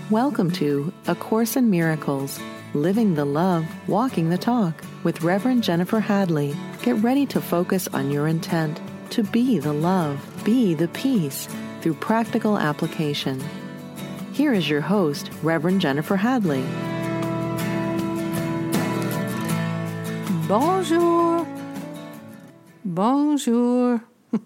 Welcome to A Course in Miracles, Living the Love, Walking the Talk with Reverend Jennifer Hadley. Get ready to focus on your intent to be the love, be the peace through practical application. Here is your host, Reverend Jennifer Hadley. Bonjour. Bonjour.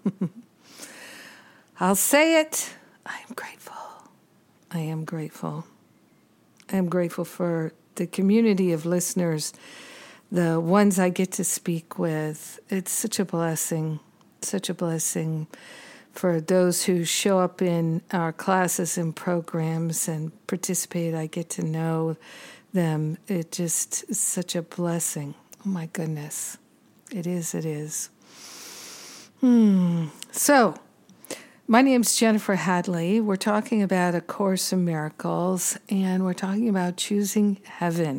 I'll say it. I am grateful. I am grateful. I am grateful for the community of listeners, the ones I get to speak with. It's such a blessing for those who show up in our classes and programs and participate. I get to know them. It just is such a blessing. Oh my goodness. It is. So, my name's Jennifer Hadley. We're talking about A Course in Miracles, and we're talking about choosing heaven.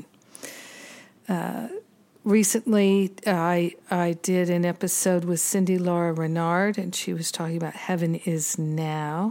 Recently, I did an episode with Cindy Laura Renard, and she was talking about heaven is now.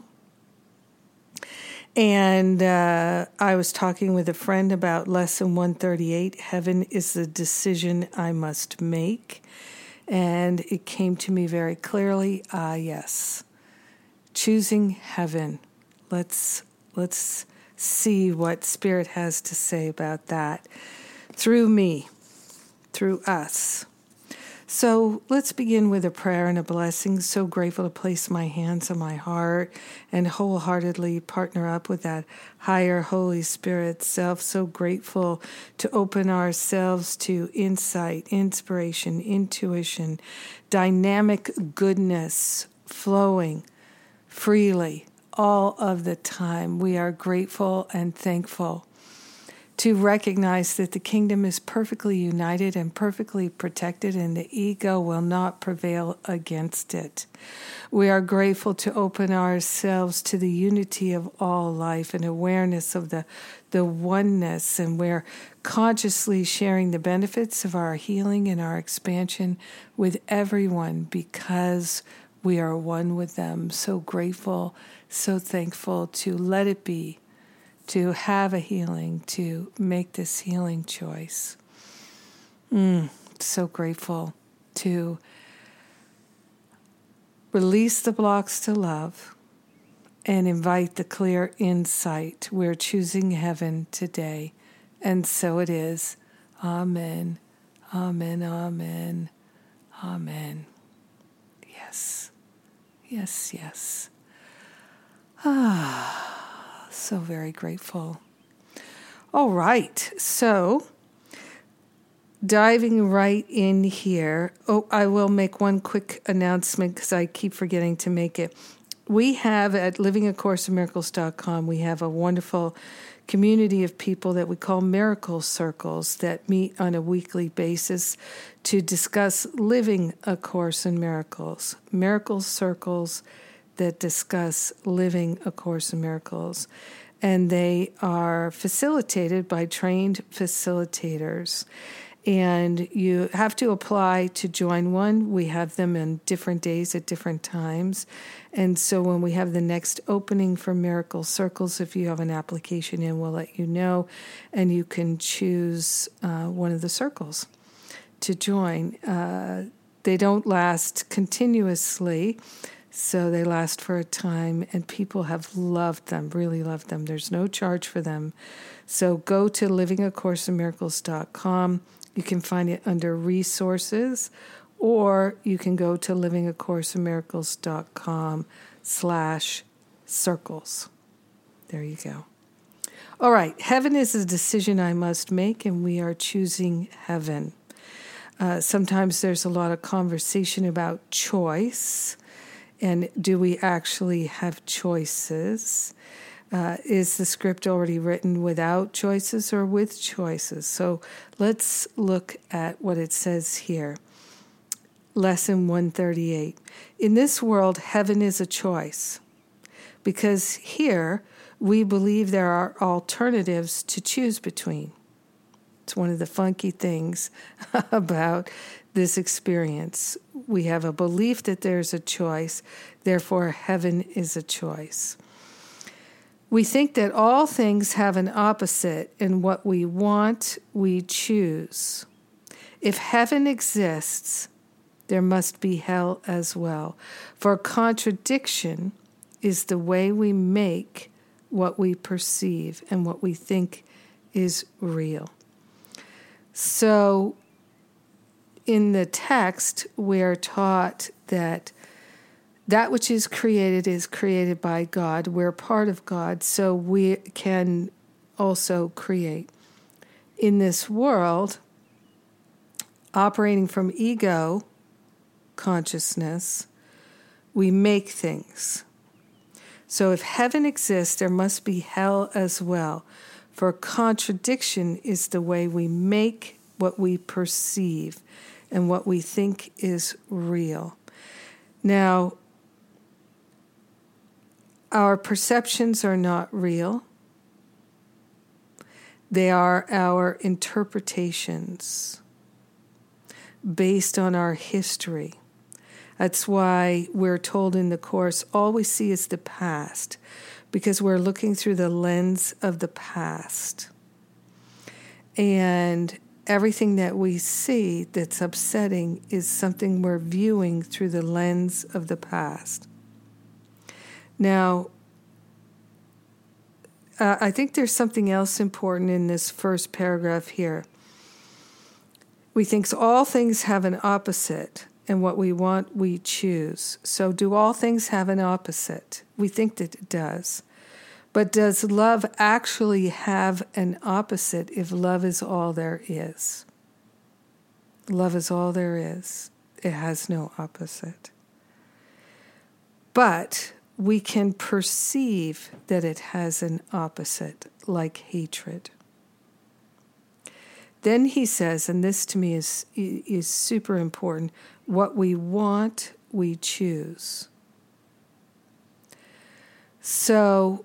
And I was talking with a friend about Lesson 138, Heaven is the decision I must make. And it came to me very clearly, yes. Choosing heaven. Let's see what Spirit has to say about that through me, through us. So let's begin with a prayer and a blessing. So grateful to place my hands on my heart and wholeheartedly partner up with that higher Holy Spirit self. So grateful to open ourselves to insight, inspiration, intuition, dynamic goodness flowing freely all of the time. We are grateful and thankful to recognize that the kingdom is perfectly united and perfectly protected, and the ego will not prevail against it. We are grateful to open ourselves to the unity of all life and awareness of the oneness, and we're consciously sharing the benefits of our healing and our expansion with everyone because we are one with them. So grateful, so thankful to let it be, to have a healing, to make this healing choice. So grateful to release the blocks to love and invite the clear insight. We're choosing heaven today. And so it is. Amen. Amen. Amen. Amen. Yes. Yes. So very grateful. All right. So diving right in here. I will make one quick announcement because I keep forgetting to make it. We have at livingacourseofmiracles.com, we have a wonderful community of people that we call Miracle Circles that meet on a weekly basis to discuss living A Course in Miracles. Miracle Circles that discuss living A Course in Miracles. And they are facilitated by trained facilitators. And you have to apply to join one. We have them in different days at different times. And so when we have the next opening for Miracle Circles, if you have an application in, we'll let you know. And you can choose one of the circles to join. They don't last continuously, so they last for a time, and people have loved them, really loved them. There's no charge for them. So go to livingacourseofmiracles.com. You can find it under resources, or you can go to livingacourseofmiracles.com/circles. There you go. All right. Heaven is a decision I must make, and we are choosing heaven. Sometimes there's a lot of conversation about choice, and do we actually have choices? Is the script already written without choices or with choices? So let's look at what it says here. Lesson 138. In this world, heaven is a choice, because here we believe there are alternatives to choose between. It's one of the funky things about this experience. We have a belief that there's a choice, therefore heaven is a choice. We think that all things have an opposite, and what we want, we choose. If heaven exists, there must be hell as well. For contradiction is the way we make what we perceive and what we think is real. So in the text, we're taught that which is created by God. We're part of God, so we can also create. In this world, operating from ego consciousness, we make things. So if heaven exists, there must be hell as well. For contradiction is the way we make what we perceive and what we think is real. Now, our perceptions are not real. They are our interpretations based on our history. That's why we're told in the Course, all we see is the past, because we're looking through the lens of the past. And everything that we see that's upsetting is something we're viewing through the lens of the past. Now, I think there's something else important in this first paragraph here. We think all things have an opposite, and what we want, we choose. So do all things have an opposite? We think that it does. But does love actually have an opposite if love is all there is? Love is all there is. It has no opposite. But we can perceive that it has an opposite, like hatred. Then he says, and this to me is super important, what we want, we choose. So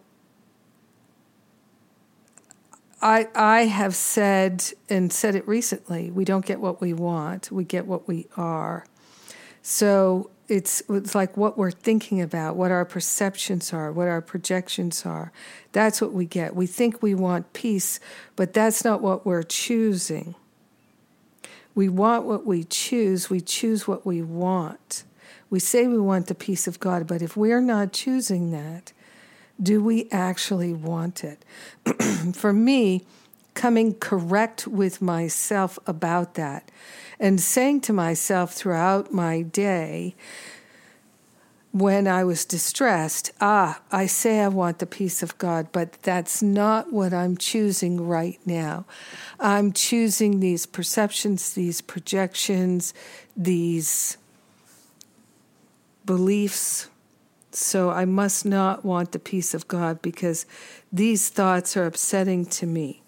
I have said, and said it recently, we don't get what we want, we get what we are. So it's like what we're thinking about, what our perceptions are, what our projections are. That's what we get. We think we want peace, but that's not what we're choosing. We want what we choose what we want. We say we want the peace of God, but if we're not choosing that, do we actually want it? For me, coming correct with myself about that and saying to myself throughout my day, when I was distressed, I say I want the peace of God, but that's not what I'm choosing right now. I'm choosing these perceptions, these projections, these beliefs. So I must not want the peace of God because these thoughts are upsetting to me.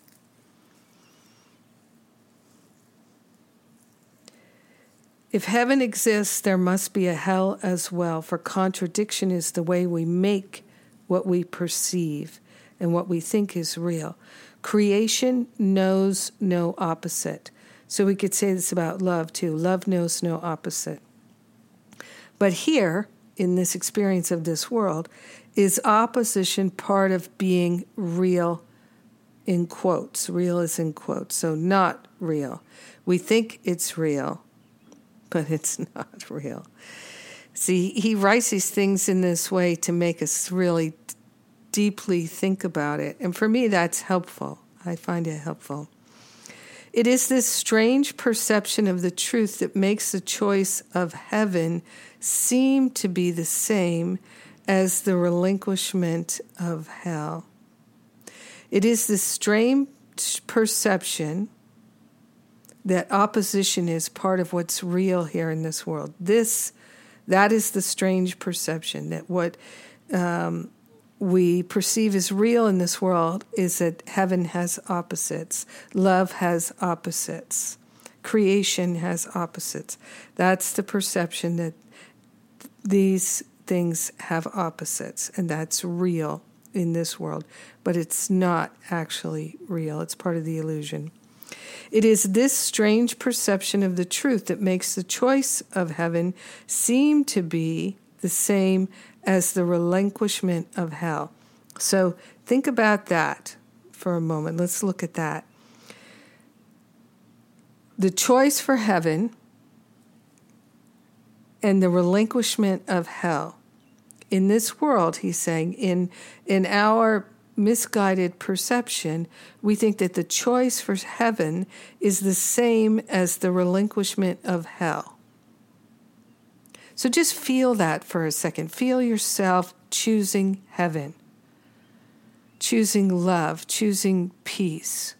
If heaven exists, there must be a hell as well, for contradiction is the way we make what we perceive and what we think is real. Creation knows no opposite. So we could say this about love too. Love knows no opposite. But here, in this experience of this world, is opposition part of being real in quotes? Real is in quotes, so not real. We think it's real, but it's not real. See, he writes these things in this way to make us really deeply think about it. And for me, that's helpful. I find it helpful. It is this strange perception of the truth that makes the choice of heaven seem to be the same as the relinquishment of hell. It is this strange perception that opposition is part of what's real here in this world. That is the strange perception, that what we perceive as real in this world is that heaven has opposites, love has opposites, creation has opposites. That's the perception that these things have opposites, and that's real in this world, but it's not actually real. It's part of the illusion. It is this strange perception of the truth that makes the choice of heaven seem to be the same as the relinquishment of hell. So think about that for a moment. Let's look at that. The choice for heaven and the relinquishment of hell. In this world, he's saying, in our misguided perception, we think that the choice for heaven is the same as the relinquishment of hell. So just feel that for a second. Feel yourself choosing heaven, choosing love, choosing peace.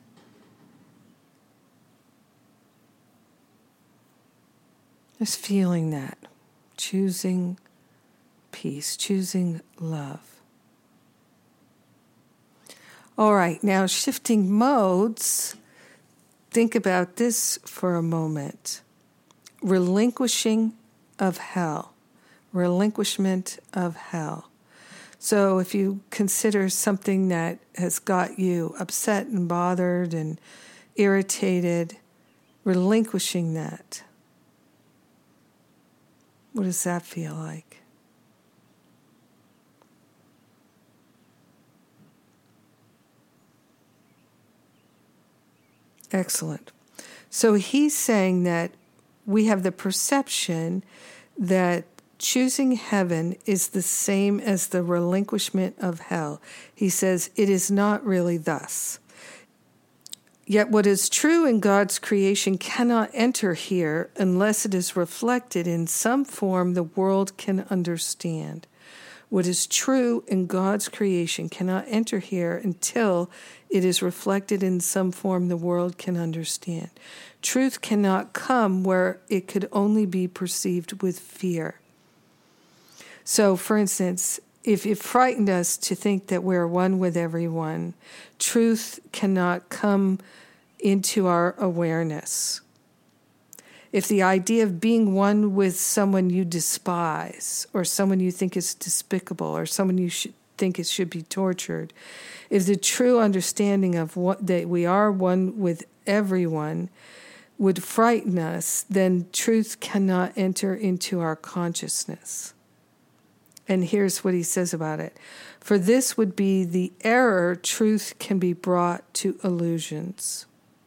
Just feeling that, choosing peace, choosing love. All right, now shifting modes, think about this for a moment. Relinquishing of hell, relinquishment of hell. So if you consider something that has got you upset and bothered and irritated, relinquishing that. What does that feel like? Excellent. So he's saying that we have the perception that choosing heaven is the same as the relinquishment of hell. He says it is not really thus. Yet what is true in God's creation cannot enter here unless it is reflected in some form the world can understand. What is true in God's creation cannot enter here until it is reflected in some form the world can understand. Truth cannot come where it could only be perceived with fear. So, for instance, if it frightened us to think that we're one with everyone, truth cannot come into our awareness. If the idea of being one with someone you despise, or someone you think is despicable, or someone you think it should be tortured, if the true understanding of what that we are one with everyone would frighten us, then truth cannot enter into our consciousness. And here's what he says about it. For this would be the error truth can be brought to illusions.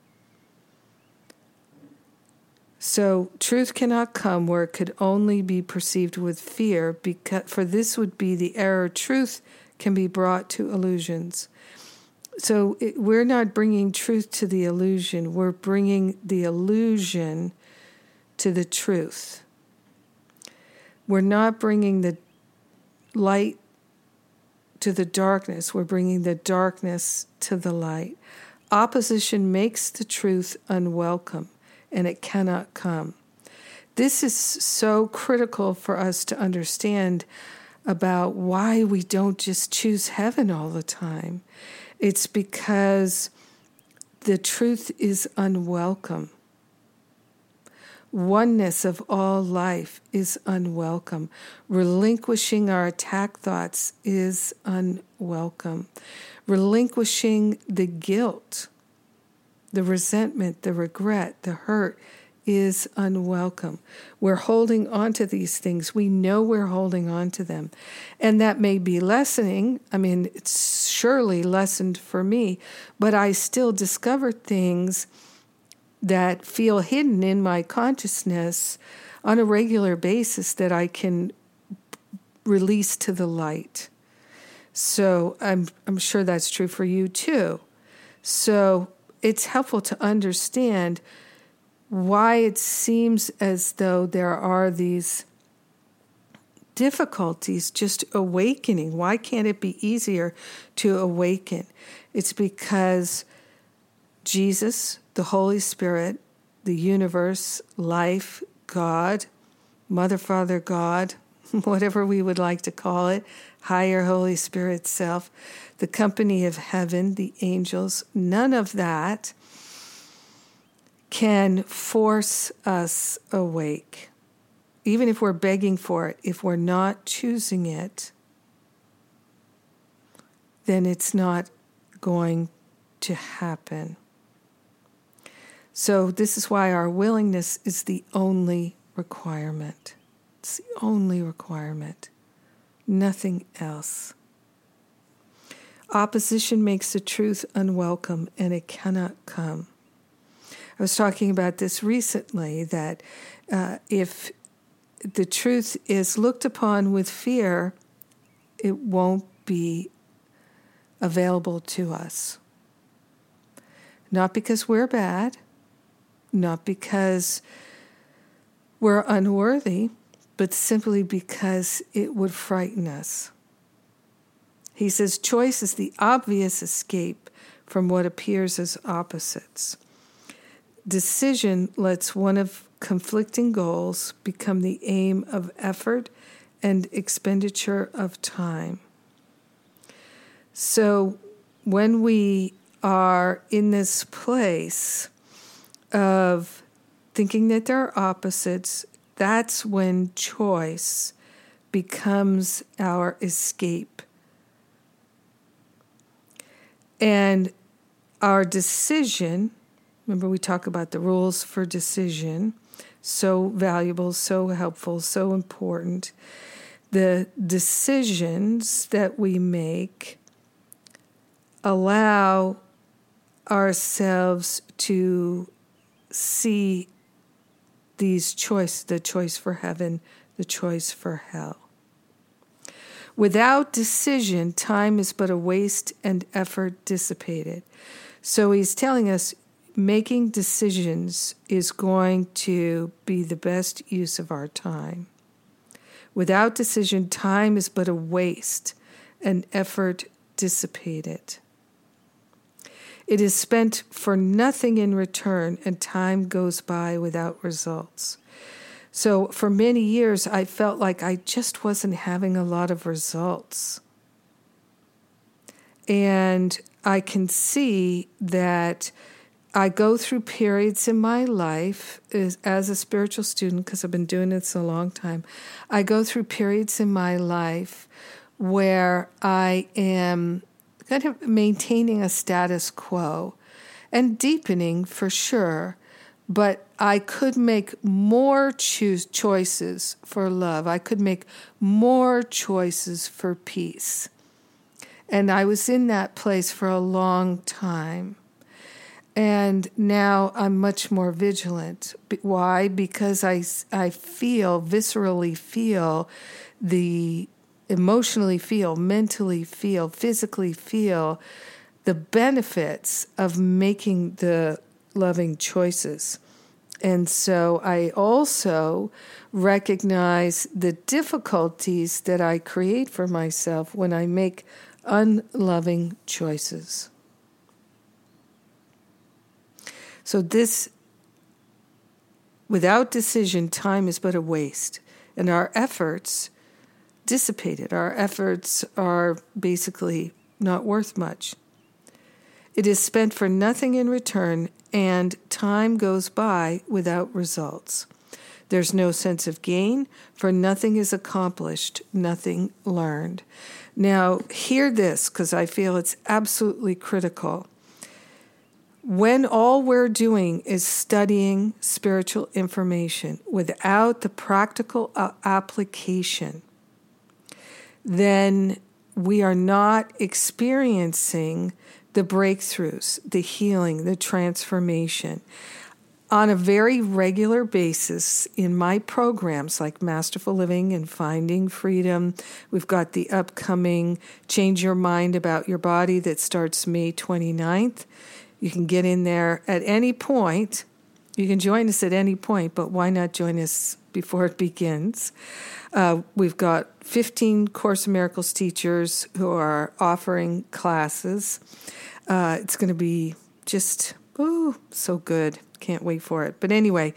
So truth cannot come where it could only be perceived with fear, for this would be the error truth can be brought to illusions. So we're not bringing truth to the illusion, we're bringing the illusion to the truth. We're not bringing the light to the darkness, we're bringing the darkness to the light. Opposition makes the truth unwelcome, and it cannot come. This is so critical for us to understand about why we don't just choose heaven all the time. It's because the truth is unwelcome. Oneness of all life is unwelcome. Relinquishing our attack thoughts is unwelcome. Relinquishing the guilt, the resentment, the regret, the hurt is unwelcome. We're holding on to these things. We know we're holding on to them. And that may be lessening. I mean, it's surely lessened for me, but I still discover things that feel hidden in my consciousness on a regular basis that I can release to the light. So I'm sure that's true for you too. So it's helpful to understand why it seems as though there are these difficulties just awakening. Why can't it be easier to awaken? It's because Jesus, the Holy Spirit, the universe, life, God, Mother, Father, God, whatever we would like to call it, higher Holy Spirit self, the company of heaven, the angels, none of that can force us awake. Even if we're begging for it, if we're not choosing it, then it's not going to happen. So this is why our willingness is the only requirement. It's the only requirement. Nothing else. Opposition makes the truth unwelcome, and it cannot come. I was talking about this recently, that if the truth is looked upon with fear, it won't be available to us. Not because we're bad, not because we're unworthy, but simply because it would frighten us. He says, choice is the obvious escape from what appears as opposites. Decision lets one of conflicting goals become the aim of effort and expenditure of time. So when we are in this place of thinking that there are opposites, that's when choice becomes our escape. And our decision, remember we talk about the rules for decision, so valuable, so helpful, so important. The decisions that we make allow ourselves to see these choices, the choice for heaven, the choice for hell. Without decision, time is but a waste and effort dissipated. So he's telling us making decisions is going to be the best use of our time. Without decision, time is but a waste and effort dissipated. It is spent for nothing in return, and time goes by without results. So for many years, I felt like I just wasn't having a lot of results. And I can see that I go through periods in my life as a spiritual student, because I've been doing this a long time. I go through periods in my life where I am kind of maintaining a status quo and deepening for sure. But I could make more choices for love. I could make more choices for peace. And I was in that place for a long time. And now I'm much more vigilant. Why? Because I viscerally feel, emotionally feel, mentally feel, physically feel the benefits of making the loving choices. And so I also recognize the difficulties that I create for myself when I make unloving choices. So this, without decision, time is but a waste, and our efforts dissipated. Our efforts are basically not worth much. It is spent for nothing in return, and time goes by without results. There's no sense of gain, for nothing is accomplished, nothing learned. Now, hear this, because I feel it's absolutely critical. When all we're doing is studying spiritual information without the practical application, then we are not experiencing the breakthroughs, the healing, the transformation. On a very regular basis in my programs like Masterful Living and Finding Freedom, we've got the upcoming Change Your Mind About Your Body that starts May 29th. You can get in there at any point. You can join us at any point, but why not join us before it begins? We've got 15 Course in Miracles teachers who are offering classes. It's going to be just, so good. Can't wait for it. But anyway,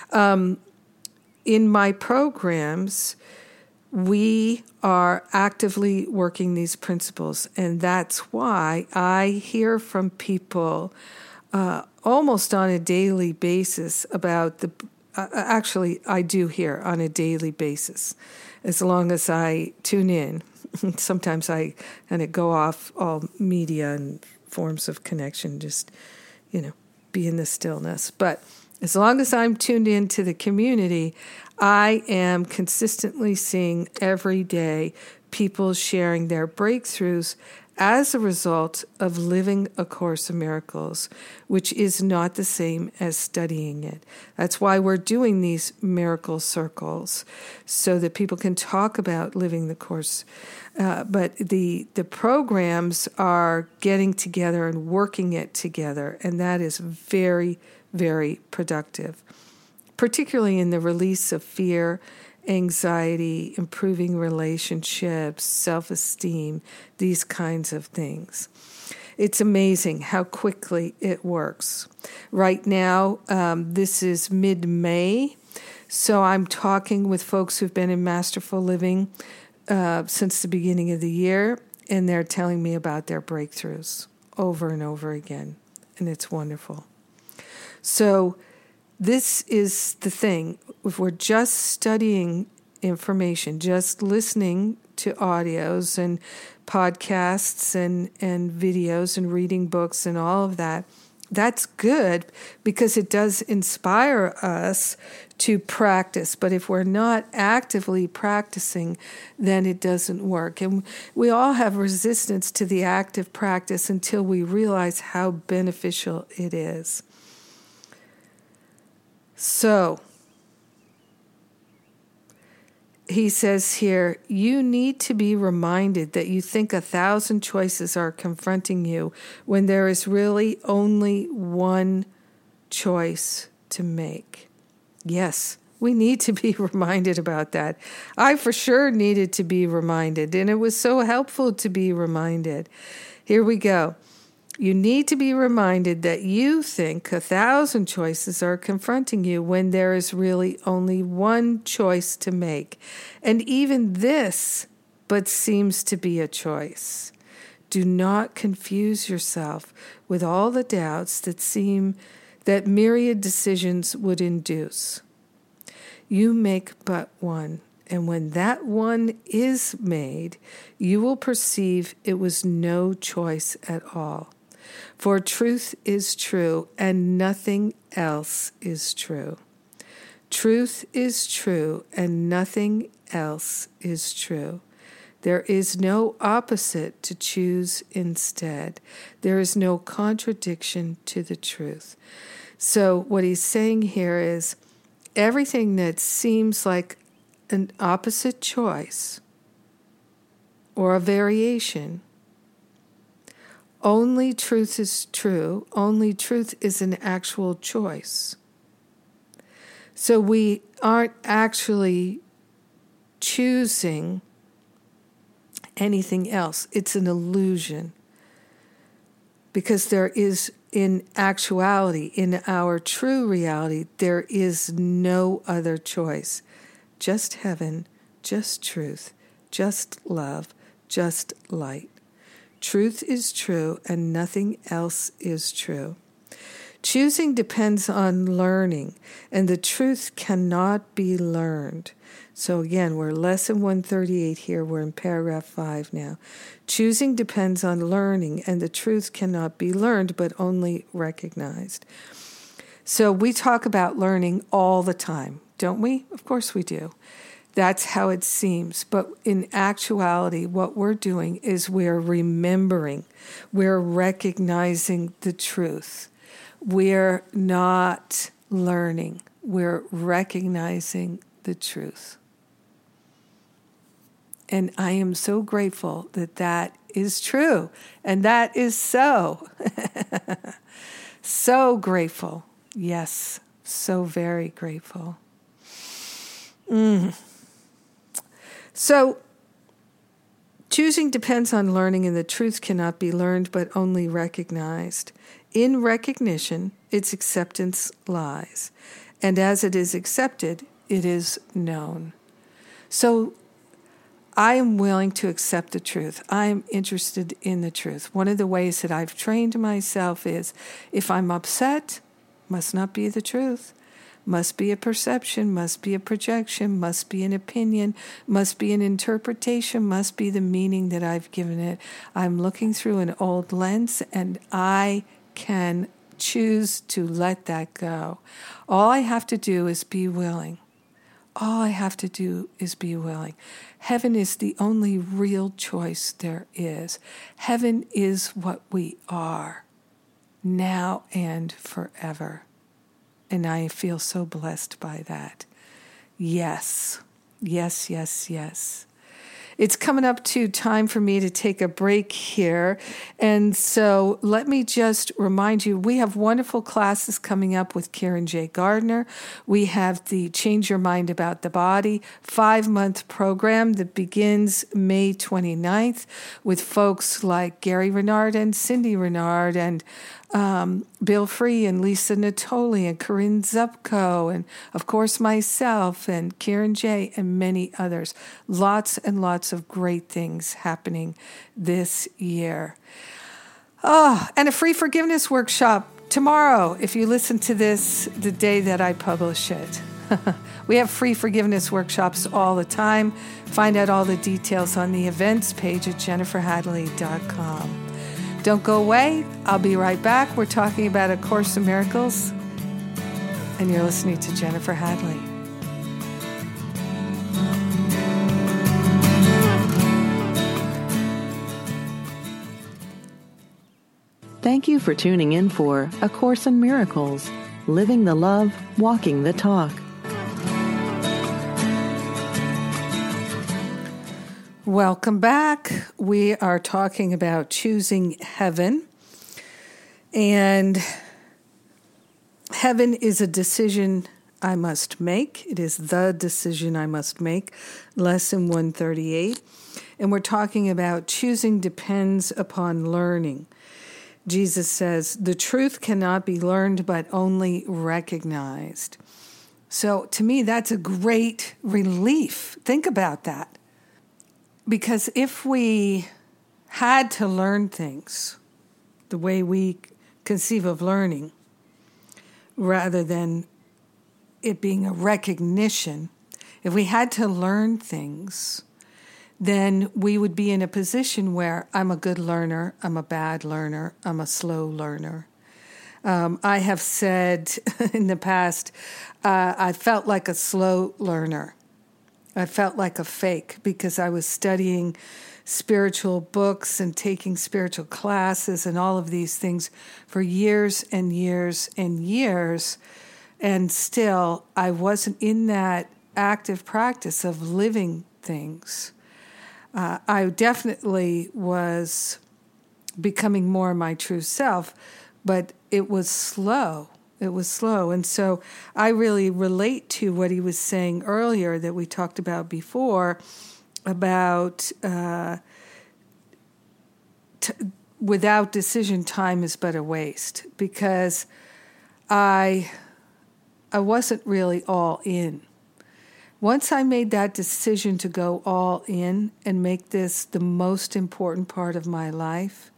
in my programs, we are actively working these principles. And that's why I hear from people almost on a daily basis about actually, I do hear on a daily basis, as long as I tune in. Sometimes I kind of go off all media and forms of connection, just, be in the stillness. But as long as I'm tuned into the community, I am consistently seeing every day people sharing their breakthroughs as a result of living A Course in Miracles, which is not the same as studying it. That's why we're doing these miracle circles, so that people can talk about living the Course. But the programs are getting together and working it together, and that is very, very productive, particularly in the release of fear, anxiety, improving relationships, self-esteem, these kinds of things. It's amazing how quickly it works. Right now, this is mid-May, so I'm talking with folks who've been in Masterful Living since the beginning of the year, and they're telling me about their breakthroughs over and over again, and it's wonderful. So this is the thing. If we're just studying information, just listening to audios and podcasts and videos and reading books and all of that, that's good because it does inspire us to practice. But if we're not actively practicing, then it doesn't work. And we all have resistance to the active practice until we realize how beneficial it is. So, he says here, you need to be reminded that you think 1,000 choices are confronting you when there is really only one choice to make. Yes, we need to be reminded about that. I for sure needed to be reminded, and it was so helpful to be reminded. Here we go. You need to be reminded that you think 1,000 choices are confronting you when there is really only one choice to make. And even this but seems to be a choice. Do not confuse yourself with all the doubts that myriad decisions would induce. You make but one, and when that one is made, you will perceive it was no choice at all. For truth is true, and nothing else is true. Truth is true, and nothing else is true. There is no opposite to choose instead. There is no contradiction to the truth. So what he's saying here is everything that seems like an opposite choice or a variation, only truth is true. Only truth is an actual choice. So we aren't actually choosing anything else. It's an illusion. Because there is, in actuality, in our true reality, there is no other choice. Just heaven, just truth, just love, just light. Truth is true, and nothing else is true. Choosing depends on learning, and the truth cannot be learned. So again, we're lesson 138 here. We're in paragraph 5 now. Choosing depends on learning, and the truth cannot be learned, but only recognized. So we talk about learning all the time, don't we? Of course we do. That's how it seems. But in actuality, what we're doing is we're remembering. We're recognizing the truth. We're not learning. We're recognizing the truth. And I am so grateful that that is true. And that is so. So grateful. Yes, so very grateful. So, choosing depends on learning, and the truth cannot be learned, but only recognized. In recognition, its acceptance lies. And as it is accepted, it is known. So, I am willing to accept the truth. I am interested in the truth. One of the ways that I've trained myself is, if I'm upset, must not be the truth. Must be a perception, must be a projection, must be an opinion, must be an interpretation, must be the meaning that I've given it. I'm looking through an old lens, and I can choose to let that go. All I have to do is be willing. All I have to do is be willing. Heaven is the only real choice there is. Heaven is what we are, now and forever. And I feel so blessed by that. Yes, yes, yes, yes. It's coming up to time for me to take a break here. And so let me just remind you, we have wonderful classes coming up with Karen J. Gardner. We have the Change Your Mind About the Body 5-month program that begins May 29th with folks like Gary Renard and Cindy Renard and Bill Free and Lisa Natoli and Corinne Zupko and, of course, myself and Karen J. and many others. Lots and lots of great things happening this year. Oh, and a free forgiveness workshop tomorrow, if you listen to this the day that I publish it. We have free forgiveness workshops all the time. Find out all the details on the events page at jenniferhadley.com. Don't go away. I'll be right back. We're talking about A Course in Miracles, and you're listening to Jennifer Hadley. Thank you for tuning in for A Course in Miracles, Living the Love, Walking the Talk. Welcome back. We are talking about choosing heaven. And heaven is a decision I must make. It is the decision I must make. Lesson 138. And we're talking about choosing depends upon learning. Jesus says, the truth cannot be learned but only recognized. So to me, that's a great relief. Think about that. Because if we had to learn things the way we conceive of learning, rather than it being a recognition, if we had to learn things, then we would be in a position where I'm a good learner, I'm a bad learner, I'm a slow learner. I have said in the past, I felt like a slow learner. I felt like a fake because I was studying spiritual books and taking spiritual classes and all of these things for years and years and years. And still, I wasn't in that active practice of living things. I definitely was becoming more my true self, but it was slow. It was slow. And so I really relate to what he was saying earlier that we talked about before about without decision, time is but a waste, because I wasn't really all in. Once I made that decision to go all in and make this the most important part of my life,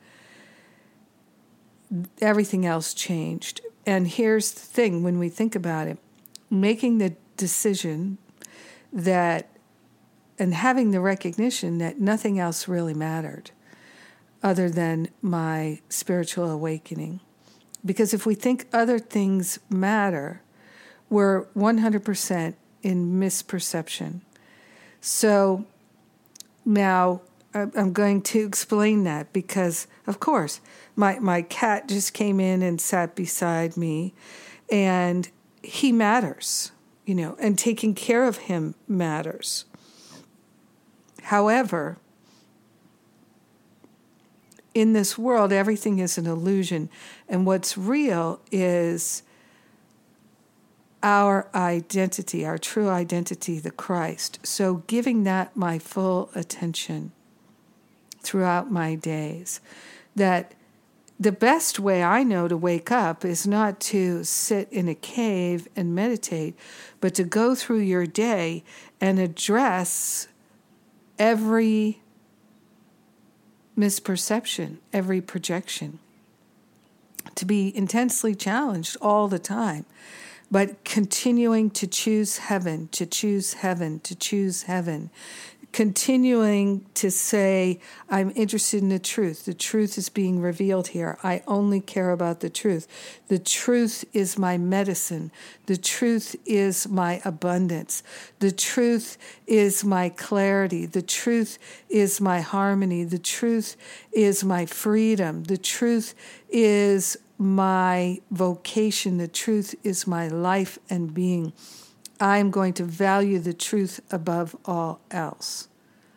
everything else changed. And here's the thing, when we think about it, making the decision that, and having the recognition that nothing else really mattered other than my spiritual awakening. Because if we think other things matter, we're 100% in misperception. So now I'm going to explain that because, of course, my cat just came in and sat beside me, and he matters, and taking care of him matters. However, in this world, everything is an illusion, and what's real is our identity, our true identity, the Christ. So giving that my full attention throughout my days, that the best way I know to wake up is not to sit in a cave and meditate, but to go through your day and address every misperception, every projection, to be intensely challenged all the time, but continuing to choose heaven, to choose heaven, to choose heaven, continuing to say, I'm interested in the truth. The truth is being revealed here. I only care about the truth. The truth is my medicine. The truth is my abundance. The truth is my clarity. The truth is my harmony. The truth is my freedom. The truth is my vocation. The truth is my life and being. I am going to value the truth above all else.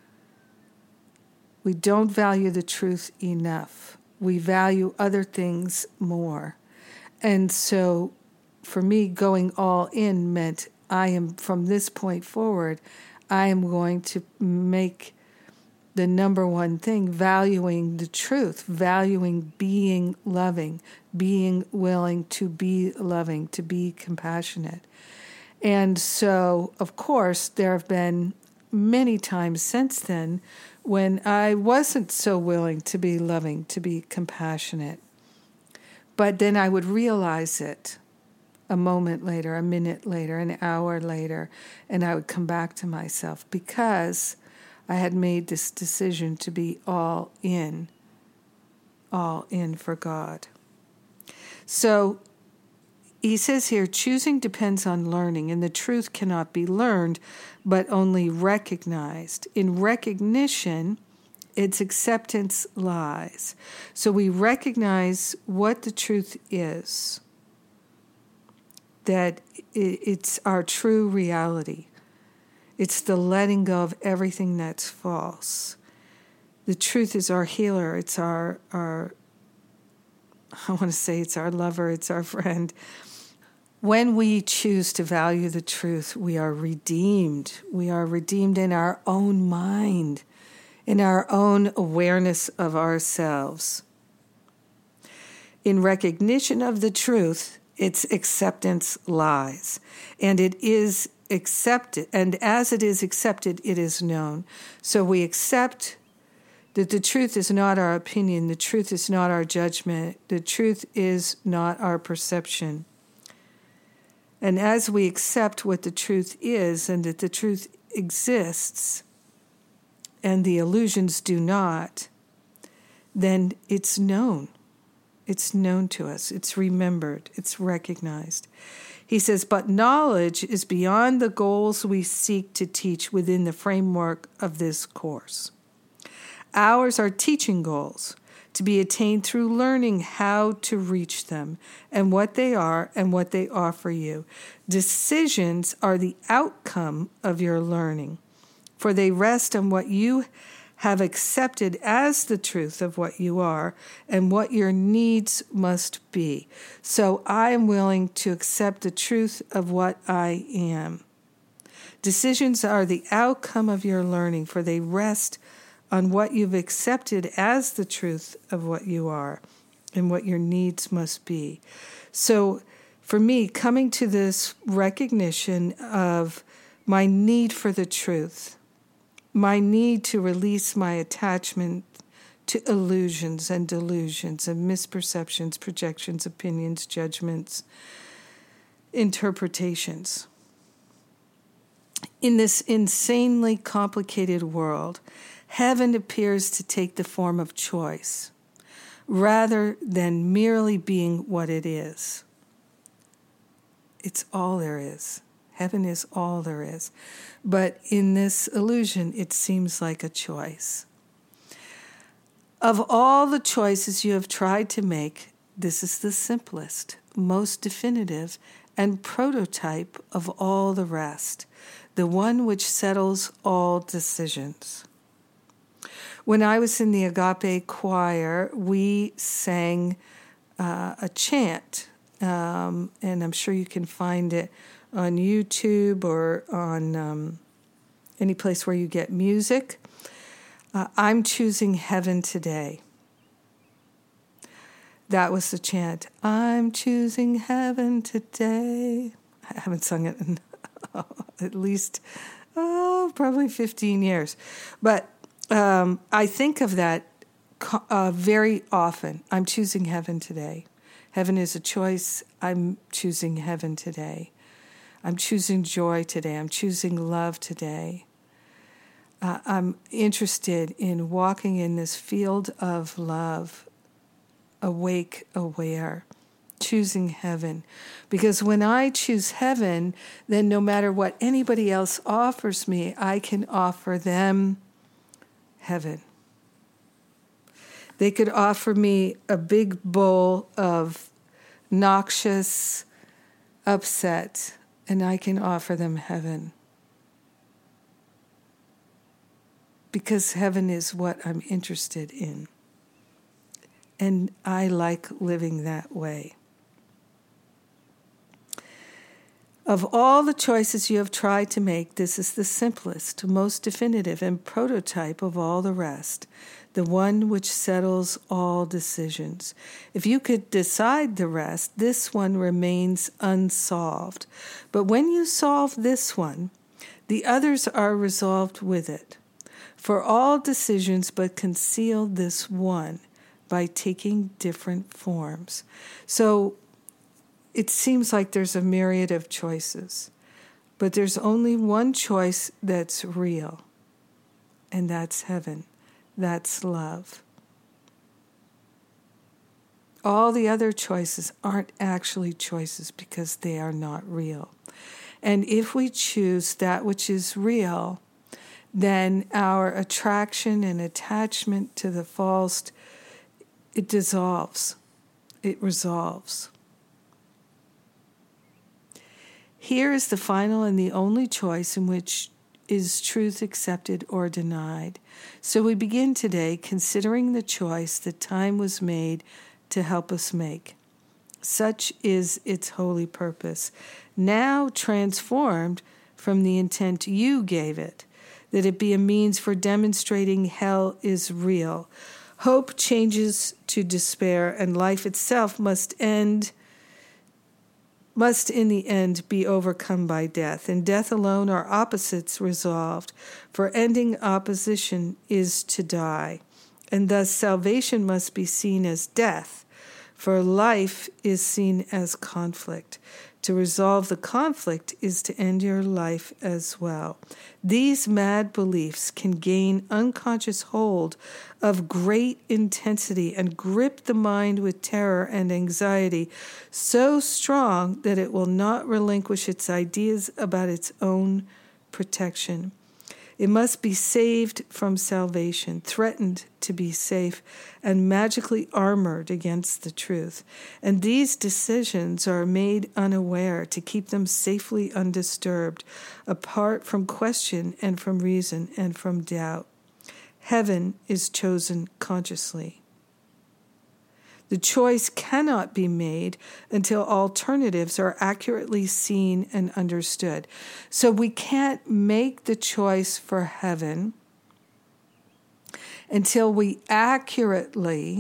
We don't value the truth enough. We value other things more. And so for me, going all in meant I am, from this point forward, I am going to make the number one thing, valuing the truth, valuing being loving, being willing to be loving, to be compassionate. And so, of course, there have been many times since then when I wasn't so willing to be loving, to be compassionate. But then I would realize it a moment later, a minute later, an hour later, and I would come back to myself because I had made this decision to be all in for God. So he says here, choosing depends on learning, and the truth cannot be learned, but only recognized. In recognition, its acceptance lies. So we recognize what the truth is, that it's our true reality. It's the letting go of everything that's false. The truth is our healer. It's our I want to say it's our lover. It's our friend. When we choose to value the truth, we are redeemed. We are redeemed in our own mind, in our own awareness of ourselves. In recognition of the truth, its acceptance lies, and it is accepted, and as it is accepted, it is known. So we accept that the truth is not our opinion, the truth is not our judgment, the truth is not our perception. And as we accept what the truth is and that the truth exists and the illusions do not, then it's known. It's known to us. It's remembered. It's recognized. He says, but knowledge is beyond the goals we seek to teach within the framework of this course. Ours are teaching goals to be attained through learning how to reach them and what they are and what they offer you. Decisions are the outcome of your learning, for they rest on what you have accepted as the truth of what you are and what your needs must be. So I am willing to accept the truth of what I am. Decisions are the outcome of your learning, for they rest on what you've accepted as the truth of what you are and what your needs must be. So for me, coming to this recognition of my need for the truth, my need to release my attachment to illusions and delusions and misperceptions, projections, opinions, judgments, interpretations. In this insanely complicated world, heaven appears to take the form of choice rather than merely being what it is. It's all there is. Heaven is all there is. But in this illusion, it seems like a choice. Of all the choices you have tried to make, this is the simplest, most definitive, and prototype of all the rest, the one which settles all decisions. When I was in the Agape choir, we sang a chant, and I'm sure you can find it on YouTube or on any place where you get music. I'm choosing heaven today. That was the chant. I'm choosing heaven today. I haven't sung it in at least probably 15 years. But I think of that very often. I'm choosing heaven today. Heaven is a choice. I'm choosing heaven today. I'm choosing joy today. I'm choosing love today. I'm interested in walking in this field of love, awake, aware, choosing heaven. Because when I choose heaven, then no matter what anybody else offers me, I can offer them heaven. They could offer me a big bowl of noxious upset, and I can offer them heaven. Because heaven is what I'm interested in. And I like living that way. Of all the choices you have tried to make, this is the simplest, most definitive, and prototype of all the rest, the one which settles all decisions. If you could decide the rest, this one remains unsolved. But when you solve this one, the others are resolved with it. For all decisions but conceal this one by taking different forms. So it seems like there's a myriad of choices, but there's only one choice that's real, and that's heaven. That's love. All the other choices aren't actually choices because they are not real. And if we choose that which is real, then our attraction and attachment to the false, it dissolves. It resolves. Here is the final and the only choice in which is truth accepted or denied. So we begin today considering the choice that time was made to help us make. Such is its holy purpose, now transformed from the intent you gave it, that it be a means for demonstrating hell is real. Hope changes to despair, and life itself must in the end be overcome by death. In death alone are opposites resolved, for ending opposition is to die. And thus salvation must be seen as death, for life is seen as conflict. To resolve the conflict is to end your life as well. These mad beliefs can gain unconscious hold of great intensity and grip the mind with terror and anxiety so strong that it will not relinquish its ideas about its own protection. It must be saved from salvation, threatened to be safe, and magically armored against the truth. And these decisions are made unaware to keep them safely undisturbed, apart from question and from reason and from doubt. Heaven is chosen consciously. The choice cannot be made until alternatives are accurately seen and understood. So we can't make the choice for heaven until we accurately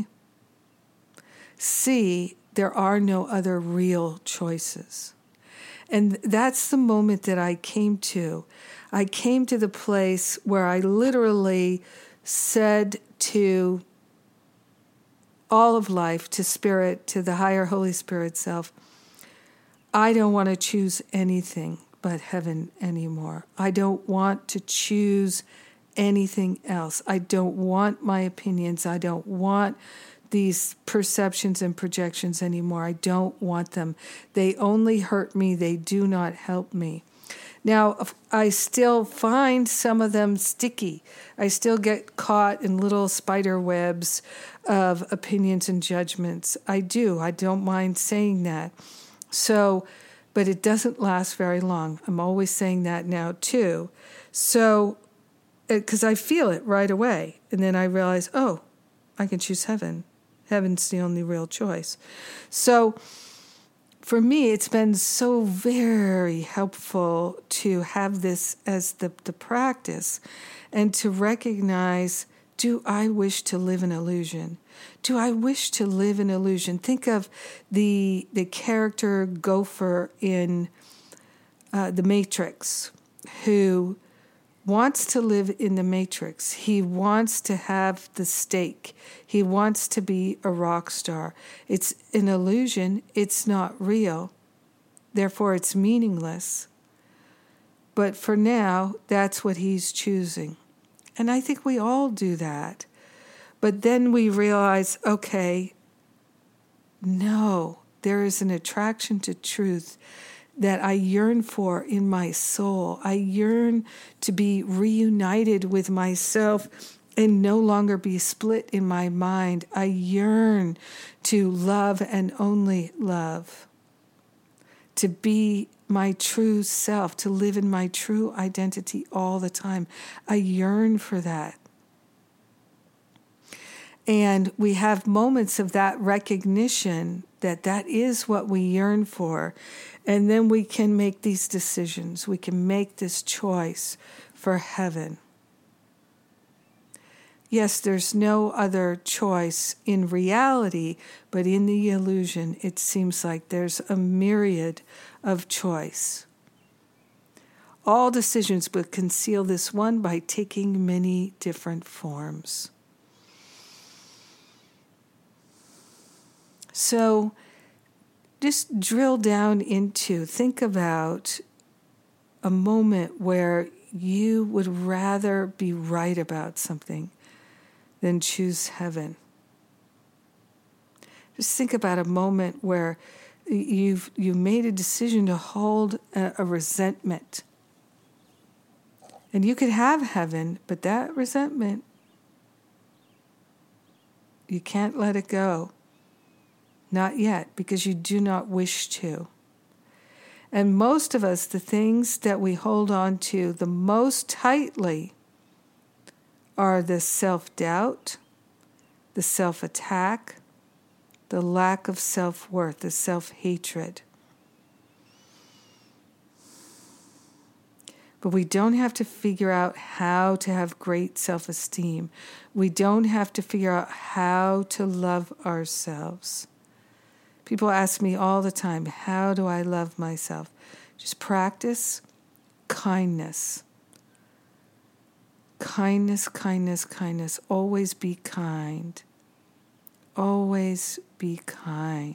see there are no other real choices. And that's the moment that I came to. I came to the place where I literally said to all of life, to spirit, to the higher Holy Spirit self, I don't want to choose anything but heaven anymore. I don't want to choose anything else. I don't want my opinions. I don't want these perceptions and projections anymore. I don't want them. They only hurt me. They do not help me. Now, I still find some of them sticky. I still get caught in little spider webs of opinions and judgments. I do. I don't mind saying that. So, but it doesn't last very long. I'm always saying that now too. So, because I feel it right away. And then I realize, oh, I can choose heaven. Heaven's the only real choice. So, for me, it's been so very helpful to have this as the practice and to recognize, do I wish to live in illusion? Do I wish to live in illusion? Think of the character Gopher in The Matrix, who wants to live in the Matrix. He wants to have the stake. He wants to be a rock star. It's an illusion. It's not real. Therefore, it's meaningless. But for now, that's what he's choosing. And I think we all do that. But then we realize, okay, no, there is an attraction to truth that I yearn for in my soul. I yearn to be reunited with myself and no longer be split in my mind. I yearn to love and only love, to be my true self, to live in my true identity all the time. I yearn for that. And we have moments of that recognition that that is what we yearn for. And then we can make these decisions. We can make this choice for heaven. Yes, there's no other choice in reality, but in the illusion, it seems like there's a myriad of choice. All decisions but conceal this one by taking many different forms. So just drill down into, think about a moment where you would rather be right about something than choose heaven. Just think about a moment where you made a decision to hold a resentment. And you could have heaven, but that resentment, you can't let it go. Not yet, because you do not wish to. And most of us, the things that we hold on to the most tightly are the self-doubt, the self-attack, the lack of self-worth, the self-hatred. But we don't have to figure out how to have great self-esteem. We don't have to figure out how to love ourselves. People ask me all the time, how do I love myself? Just practice kindness. Kindness, kindness, kindness. Always be kind. Always be kind.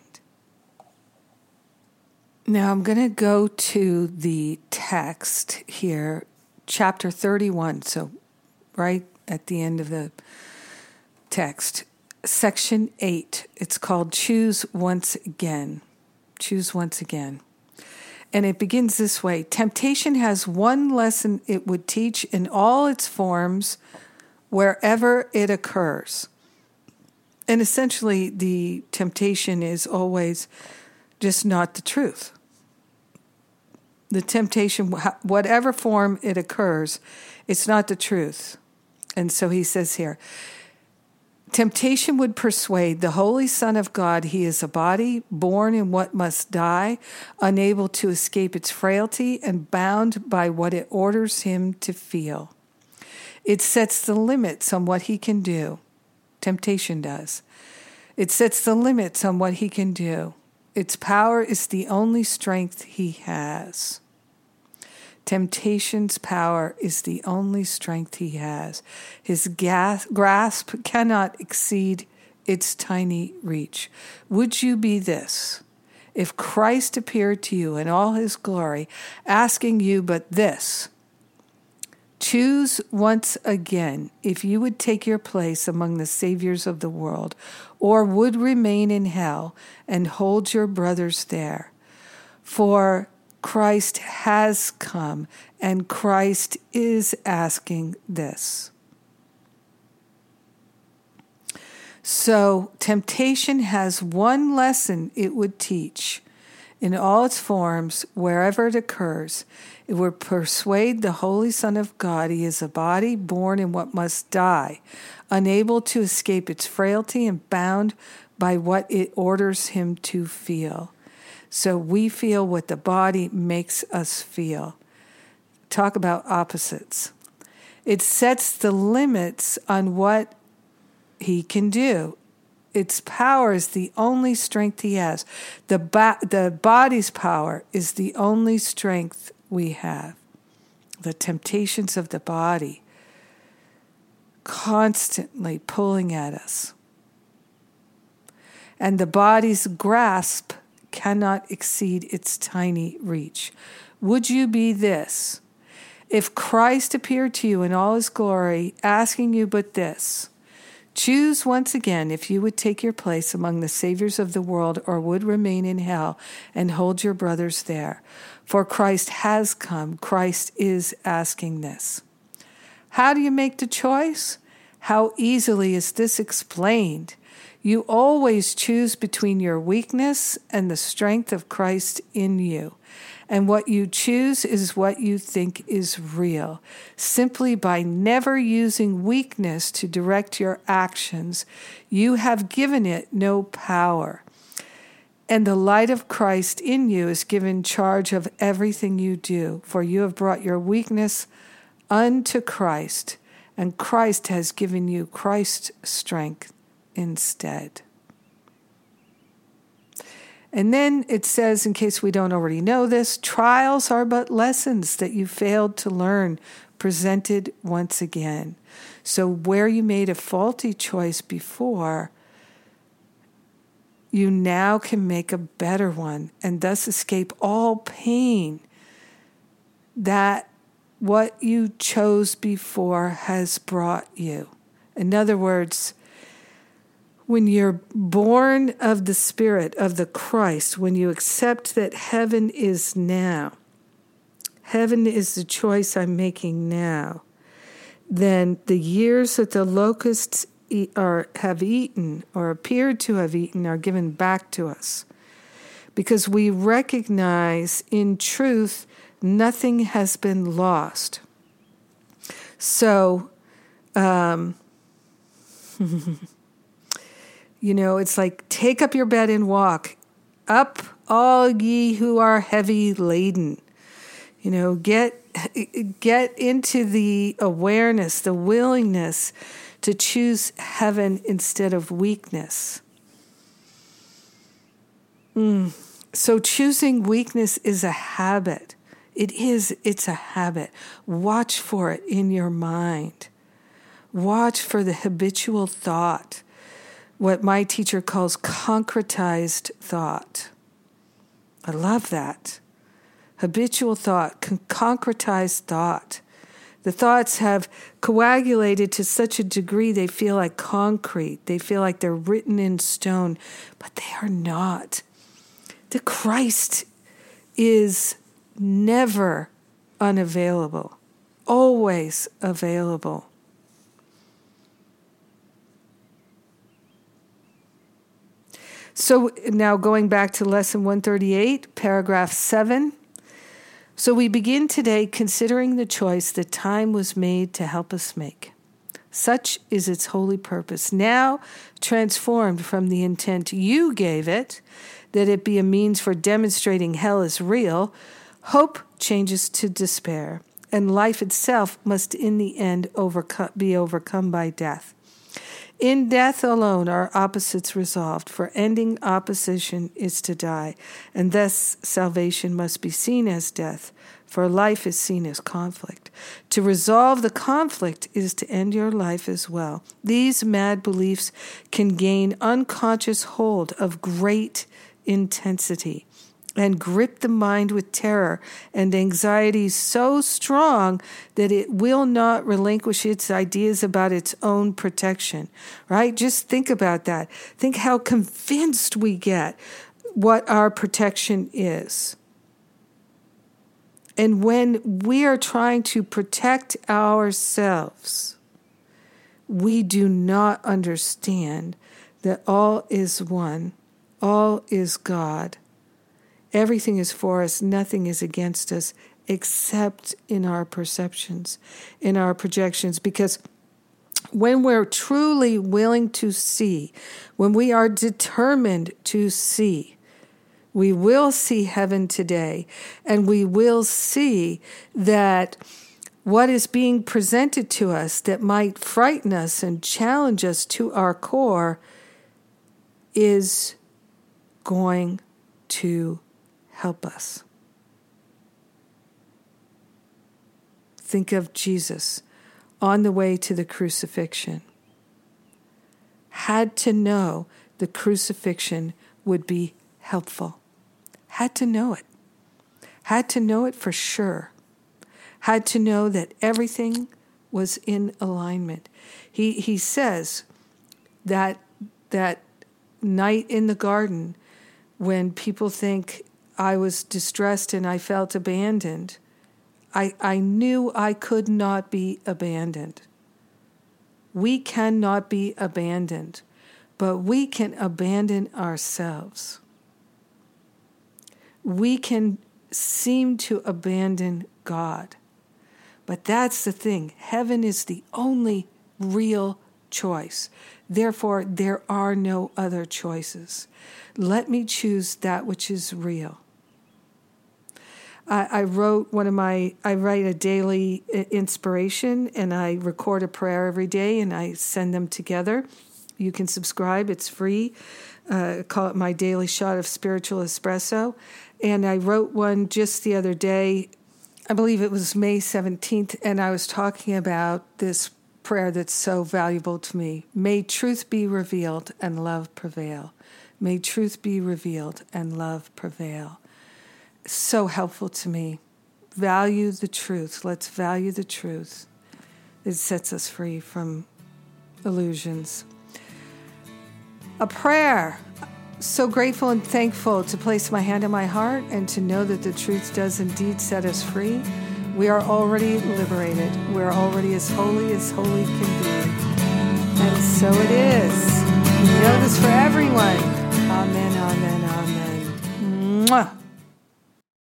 Now I'm going to go to the text here, chapter 31, so right at the end of the text. Section 8, it's called Choose Once Again. Choose once again. And it begins this way. Temptation has one lesson it would teach in all its forms, wherever it occurs. And essentially, the temptation is always just not the truth. The temptation, whatever form it occurs, it's not the truth. And so he says here, temptation would persuade the Holy Son of God he is a body, born in what must die, unable to escape its frailty, and bound by what it orders him to feel. It sets the limits on what he can do. Temptation does. It sets the limits on what he can do. Its power is the only strength he has. Temptation's power is the only strength he has. His grasp cannot exceed its tiny reach. Would you be this, if Christ appeared to you in all his glory, asking you but this? Choose once again if you would take your place among the saviors of the world, or would remain in hell and hold your brothers there. For Christ has come, and Christ is asking this. So, temptation has one lesson it would teach in all its forms, wherever it occurs. It would persuade the Holy Son of God he is a body born in what must die, unable to escape its frailty and bound by what it orders him to feel. So we feel what the body makes us feel. Talk about opposites. It sets the limits on what he can do. Its power is the only strength he has. The body's power is the only strength we have. The temptations of the body constantly pulling at us. And the body's grasp cannot exceed its tiny reach. Would you be this, If Christ appeared to you in all his glory, asking you but this, choose once again if you would take your place among the saviors of the world or would remain in hell and hold your brothers there. For Christ has come. Christ is asking this. How do you make the choice? How easily is this explained? You always choose between your weakness and the strength of Christ in you. And what you choose is what you think is real. Simply by never using weakness to direct your actions, you have given it no power. And the light of Christ in you is given charge of everything you do, for you have brought your weakness unto Christ, and Christ has given you Christ's strength instead. And then it says, in case we don't already know this, trials are but lessons that you failed to learn, presented once again. So where you made a faulty choice before, you now can make a better one and thus escape all pain that what you chose before has brought you. In other words, when you're born of the Spirit of the Christ, when you accept that heaven is now, heaven is the choice I'm making now, then the years that the locusts have eaten or appeared to have eaten are given back to us. Because we recognize in truth nothing has been lost. So, it's like, take up your bed and walk. Up, all ye who are heavy laden. Get into the awareness, the willingness to choose heaven instead of weakness. So choosing weakness is a habit. It's a habit. Watch for it in your mind. Watch for the habitual thought, what my teacher calls concretized thought. I love that. Habitual thought, concretized thought. The thoughts have coagulated to such a degree they feel like concrete. They feel like they're written in stone, but they are not. The Christ is never unavailable, always available. So now going back to lesson 138, paragraph 7. So we begin today considering the choice that time was made to help us make. Such is its holy purpose, now transformed from the intent you gave it, that it be a means for demonstrating hell is real. Hope changes to despair, and life itself must in the end be overcome by death. In death alone are opposites resolved, for ending opposition is to die, and thus salvation must be seen as death, for life is seen as conflict. To resolve the conflict is to end your life as well. These mad beliefs can gain unconscious hold of great intensity and grip the mind with terror and anxiety so strong that it will not relinquish its ideas about its own protection, right? Just think about that. Think how convinced we get what our protection is. And when we are trying to protect ourselves, we do not understand that all is one, all is God. Everything is for us, nothing is against us, except in our perceptions, in our projections. Because when we're truly willing to see, when we are determined to see, we will see heaven today, and we will see that what is being presented to us that might frighten us and challenge us to our core is going to help us. Think of Jesus on the way to the crucifixion. Had to know the crucifixion would be helpful. Had to know it. Had to know it for sure. had to know that everything was in alignment. He says that night in the garden, when people think I was distressed and I felt abandoned, I knew I could not be abandoned. We cannot be abandoned, but we can abandon ourselves. We can seem to abandon God. But that's the thing. Heaven is the only real choice. Therefore, there are no other choices. Let me choose that which is real. I write a daily inspiration, and I record a prayer every day, and I send them together. You can subscribe. It's free. Call it My Daily Shot of Spiritual Espresso. And I wrote one just the other day. I believe it was May 17th, and I was talking about this prayer that's so valuable to me. May truth be revealed and love prevail. May truth be revealed and love prevail. So helpful to me. Value the truth. Let's value the truth. It sets us free from illusions. A prayer. So grateful and thankful to place my hand on my heart and to know that the truth does indeed set us free. We are already liberated. We're already as holy can be. And so it is. We know this for everyone. Amen, amen, amen. Mwah.